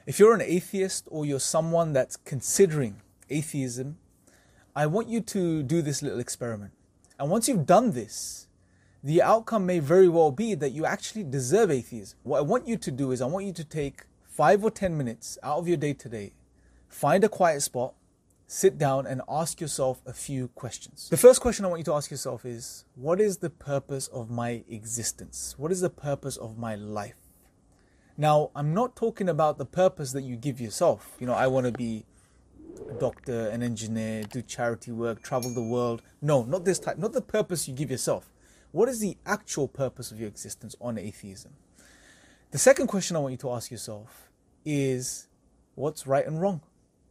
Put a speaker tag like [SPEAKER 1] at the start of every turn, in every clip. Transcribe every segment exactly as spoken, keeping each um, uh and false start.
[SPEAKER 1] If you're an atheist or you're someone that's considering atheism, I want you to do this little experiment. And once you've done this, the outcome may very well be that you actually deserve atheism. What I want you to do is I want you to take five or ten minutes out of your day today, find a quiet spot, sit down and ask yourself a few questions. The first question I want you to ask yourself is, what is the purpose of my existence? What is the purpose of my life? Now, I'm not talking about the purpose that you give yourself. You know, I want to be a doctor, an engineer, do charity work, travel the world. No, not this type, not the purpose you give yourself. What is the actual purpose of your existence on atheism? The second question I want you to ask yourself is, what's right and wrong?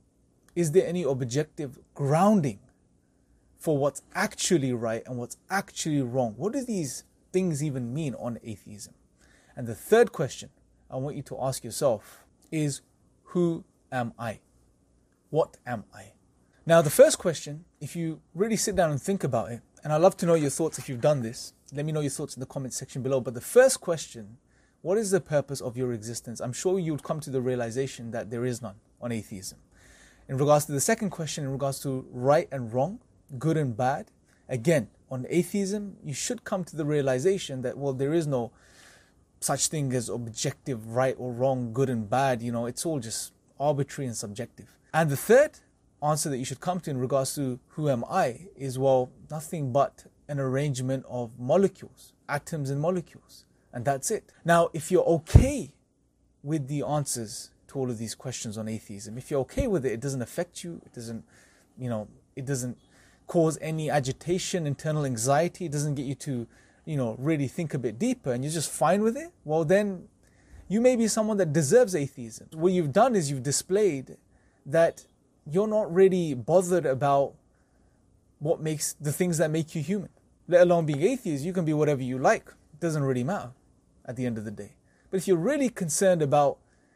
[SPEAKER 1] Is there any objective grounding for what's actually right and what's actually wrong? What do these things even mean on atheism? And the third question I want you to ask yourself is, who am I? What am I? Now, the first question, if you really sit down and think about it, and I'd love to know your thoughts if you've done this, let me know your thoughts in the comment section below. But the first question, what is the purpose of your existence? I'm sure you would come to the realization that there is none on atheism. In regards to the second question, in regards to right and wrong, good and bad, again, on atheism, you should come to the realization that, well, there is no such thing as objective right or wrong, good and bad. You know, it's all just arbitrary and subjective. And the third answer that you should come to in regards to who am I is, well, nothing but an arrangement of molecules, atoms and molecules. And that's it. Now, if you're okay with the answers to all of these questions on atheism, if you're okay with it, it doesn't affect you, it doesn't, you know, it doesn't cause any agitation, internal anxiety, it doesn't get you to, you know, really think a bit deeper and you're just fine with it, well then you may be someone that deserves atheism. What you've done is you've displayed that you're not really bothered about what makes the things that make you human. Let alone being atheist, you can be whatever you like. It doesn't really matter at the end of the day. But if you're really concerned about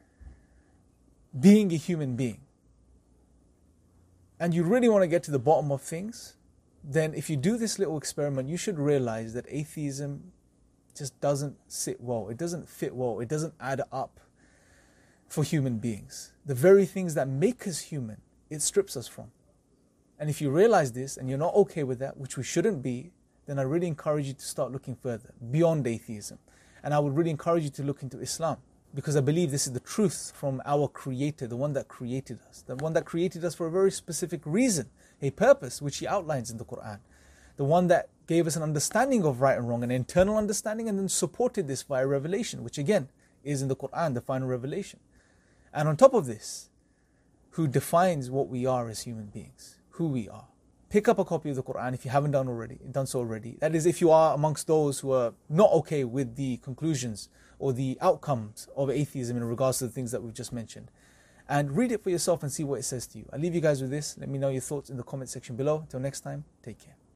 [SPEAKER 1] being a human being and you really want to get to the bottom of things, then if you do this little experiment, you should realize that atheism just doesn't sit well. It doesn't fit well. It doesn't add up for human beings. The very things that make us human, it strips us from. And if you realize this and you're not okay with that, which we shouldn't be, then I really encourage you to start looking further, beyond atheism. And I would really encourage you to look into Islam, because I believe this is the truth from our Creator, the one that created us, the one that created us for a very specific reason, a purpose which He outlines in the Quran, the one that gave us an understanding of right and wrong, an internal understanding, and then supported this via revelation, which again is in the Quran, the final revelation. And on top of this, who defines what we are as human beings, who we are. Pick up a copy of the Quran if you haven't done already, done so already. That is, if you are amongst those who are not okay with the conclusions or the outcomes of atheism in regards to the things that we've just mentioned. And read it for yourself and see what it says to you. I'll leave you guys with this. Let me know your thoughts in the comment section below. Until next time, take care.